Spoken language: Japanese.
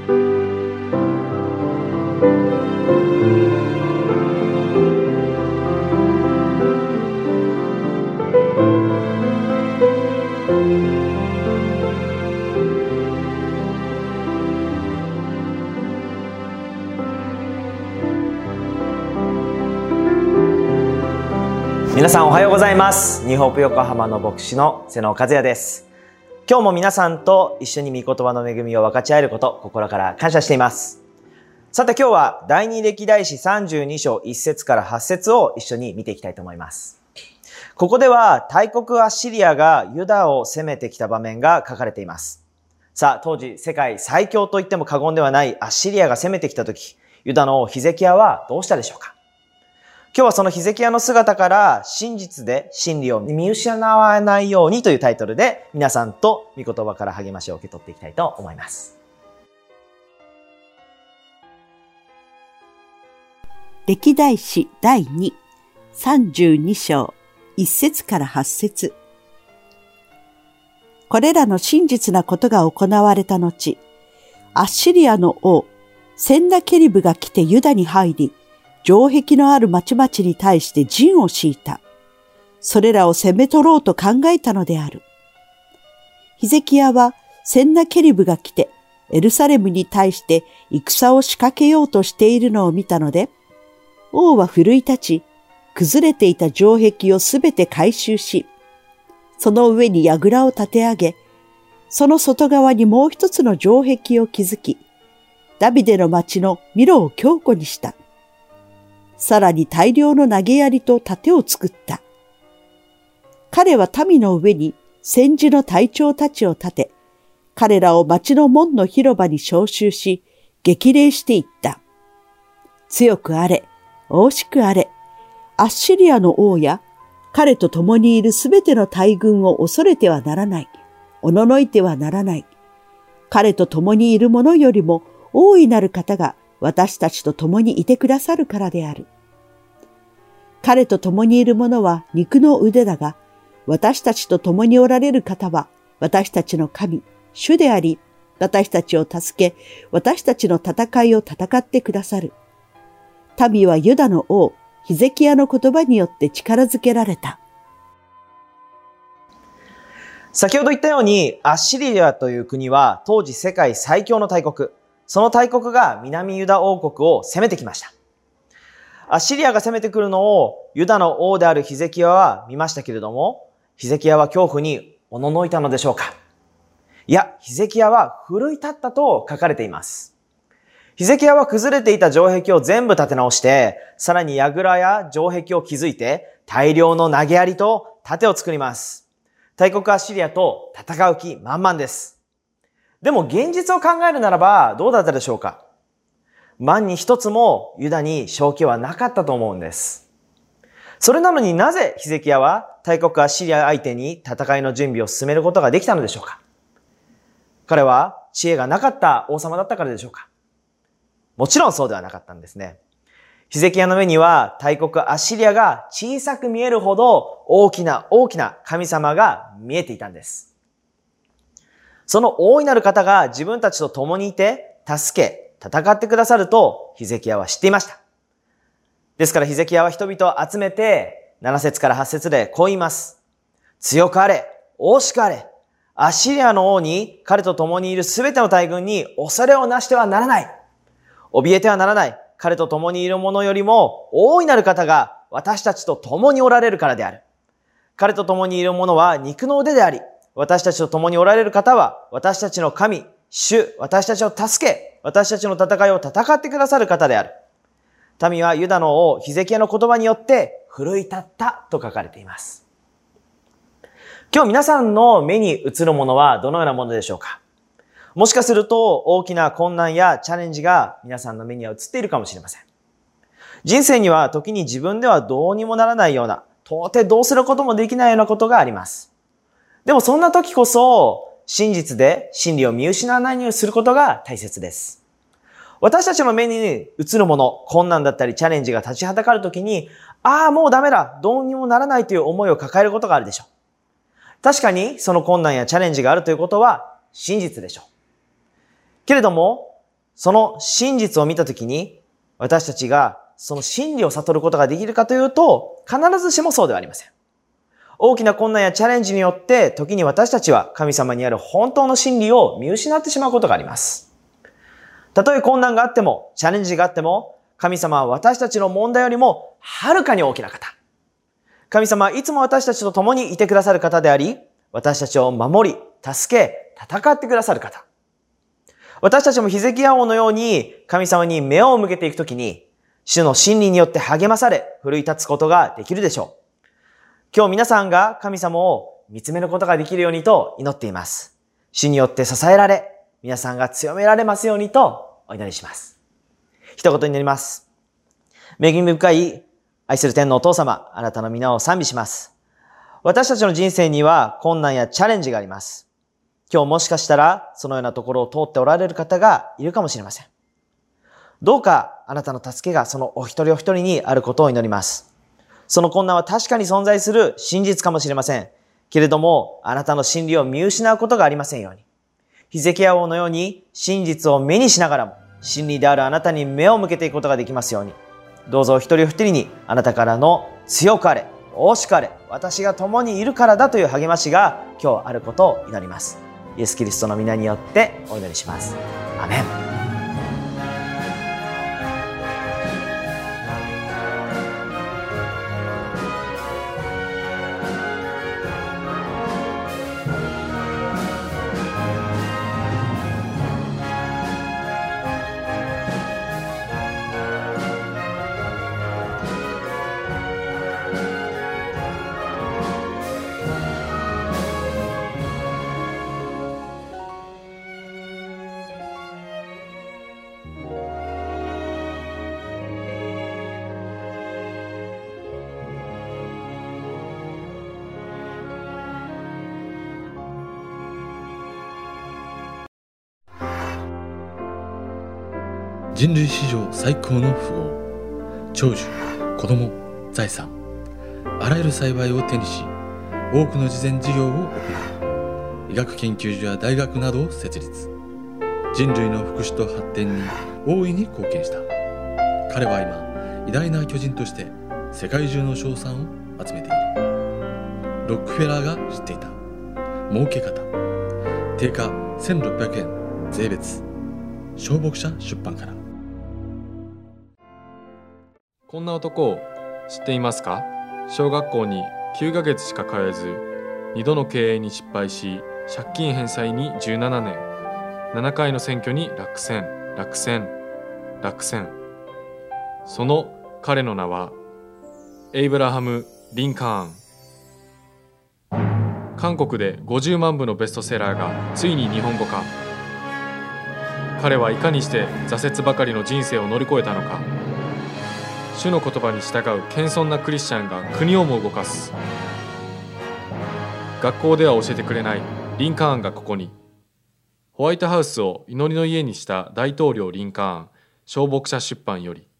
皆さんおはようございます。ニューホープ横浜の牧師の瀬野和也です。今日も皆さんと一緒に御言葉の恵みを分かち合えること、心から感謝しています。さて今日は第二歴代史32章1節から8節を一緒に見ていきたいと思います。ここでは大国アッシリアがユダを攻めてきた場面が書かれています。さあ当時世界最強と言っても過言ではないアッシリアが攻めてきたとき、ユダの王ヒゼキヤはどうしたでしょうか。今日はそのヒゼキヤの姿から真実で真理を見失わないようにというタイトルで皆さんと御言葉から励ましを受け取っていきたいと思います。 歴代史第32章1節から8節。これらの真実なことが行われた後、アッシリアの王センナケリブが来てユダに入り、城壁のある町々に対して陣を敷いた。それらを攻め取ろうと考えたのである。ヒゼキヤはセンナケリブが来てエルサレムに対して戦を仕掛けようとしているのを見たので、王は奮い立ち、崩れていた城壁をすべて改修し、その上に櫓を立て上げ、その外側にもう一つの城壁を築き、ダビデの町のミロを強固にした。さらに大量の投げ槍と盾を作った。彼は民の上に戦時の隊長たちを立て、彼らを町の門の広場に召集し、激励していった。強くあれ、大しくあれ、アッシリアの王や、彼と共にいるすべての大軍を恐れてはならない。おののいてはならない。彼と共にいる者よりも大いなる方が私たちと共にいてくださるからである。彼と共にいる者は肉の腕だが、私たちと共におられる方は私たちの神、主であり、私たちを助け、私たちの戦いを戦ってくださる。民はユダの王、ヒゼキヤの言葉によって力づけられた。 先ほど言ったように、アッシリアという国は当時世界最強の大国。その大国が南ユダ王国を攻めてきました。アッシリアが攻めてくるのをユダの王であるヒゼキヤは見ましたけれども、ヒゼキヤは恐怖におののいたのでしょうか。いや、ヒゼキヤは奮い立ったと書かれています。ヒゼキヤは崩れていた城壁を全部建て直して、さらに櫓や城壁を築いて、大量の投げ槍と盾を作ります。大国アッシリアと戦う気満々です。でも現実を考えるならばどうだったでしょうか。万に一つもユダに勝機はなかったと思うんです。それなのになぜヒゼキヤは大国アッシリア相手に戦いの準備を進めることができたのでしょうか。彼は知恵がなかった王様だったからでしょうか。もちろんそうではなかったんですね。ヒゼキヤの目には大国アッシリアが小さく見えるほど大きな神様が見えていたんです。その大いなる方が自分たちと共にいて助け、戦ってくださるとヒゼキヤは知っていました。ですからヒゼキヤは人々を集めて7節から8節でこう言います。強くあれ、大しくあれ、アッシリアの王に彼と共にいるすべての大軍に恐れをなしてはならない。怯えてはならない。彼と共にいる者よりも大いなる方が私たちと共におられるからである。彼と共にいる者は肉の腕であり、私たちと共におられる方は私たちの神、主、私たちを助け、私たちの戦いを戦ってくださる方である。民はユダの王ヒゼキヤの言葉によって奮い立ったと書かれています。今日皆さんの目に映るものはどのようなものでしょうか。もしかすると大きな困難やチャレンジが皆さんの目には映っているかもしれません。人生には時に自分ではどうにもならないような、到底どうすることもできないようなことがあります。でもそんな時こそ真実で真理を見失わないようにすることが大切です。私たちの目に映るもの、困難だったりチャレンジが立ちはだかる時に、もうダメだ、どうにもならないという思いを抱えることがあるでしょう。確かにその困難やチャレンジがあるということは真実でしょう。けれども、 その真実を見たときに、私たちがその真理を悟ることができるかというと、必ずしもそうではありません。大きな困難やチャレンジによって、時に私たちは神様にある本当の真理を見失ってしまうことがあります。たとえ困難があっても、チャレンジがあっても、神様は私たちの問題よりもはるかに大きな方。神様はいつも私たちと共にいてくださる方であり、私たちを守り、助け、戦ってくださる方。私たちもヒゼキヤ王のように神様に目を向けていくときに、主の真理によって励まされ、奮い立つことができるでしょう。今日皆さんが神様を見つめることができるようにと祈っています。主によって支えられ、皆さんが強められますようにとお祈りします。一言になります。恵み深い愛する天のお父様、あなたの皆を賛美します。私たちの人生には困難やチャレンジがあります。今日もしかしたらそのようなところを通っておられる方がいるかもしれません。どうかあなたの助けがそのお一人お一人にあることを祈ります。その困難は確かに存在する真実かもしれません。けれどもあなたの真理を見失うことがありませんように。ヒゼキヤ王のように真実を目にしながらも真理であるあなたに目を向けていくことができますように。どうぞ一人お一人にあなたからの強くあれ、大しくあれ、私が共にいるからだという励ましが今日あることを祈ります。イエス・キリストの皆によってお祈りします。アメン。 人類史上最高の富豪、長寿、子供、財産、あらゆる幸いを手にし、多くの慈善事業を行い、医学研究所や大学などを設立。人類の福祉と発展に大いに貢献した。彼は今、偉大な巨人として世界中の称賛を集めている。ロックフェラーが知っていた儲け方。定価1600円税別。小牧者出版から。 こんな男を知っていますか？小学校に9ヶ月しか通えず、2度の経営に失敗し、借金返済に17年、7回の選挙に落選。その彼の名は、エイブラハム・リンカーン。韓国で50万部のベストセラーがついに日本語化。彼はいかにして挫折ばかりの人生を乗り越えたのか。主の言葉に従う謙遜なクリスチャンが国をも動かす。学校では教えてくれないリンカーンがここに。ホワイトハウスを祈りの家にした大統領リンカーン、小牧者出版より。